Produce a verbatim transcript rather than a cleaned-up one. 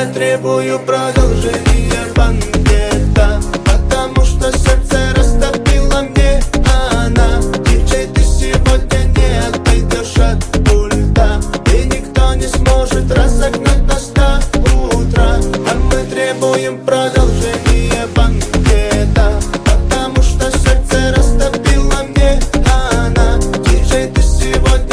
я требую продолжения банкета, потому что сердце растопила мне она. Диджей, ты сегодня не отойдешь от пульта, и никто не сможет разогнать нас до утра. А мы требуем продолжения банкета, потому что сердце растопила мне она. Диджей, ты сегодня